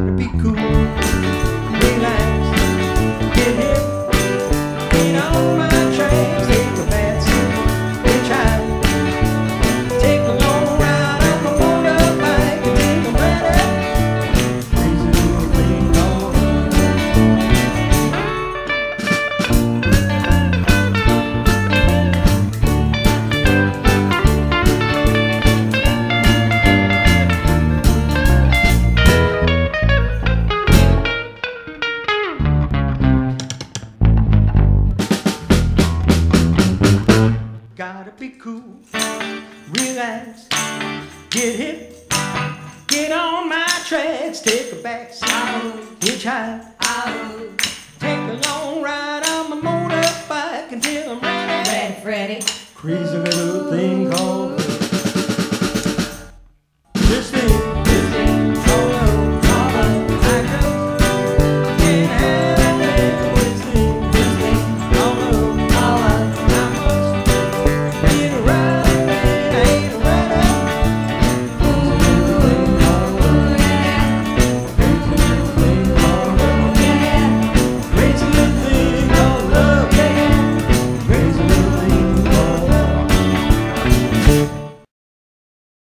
to be cool, relax, get hip, get on my tracks, take a bad seat, hitchhike, take a long ride on my motorbike, and take a ride crazy little thing called gotta be cool, relax, get hip, get on my tracks, take a back seat, hitchhike, take a long ride on my motorbike until I'm ready. Ready, Freddy. Crazy little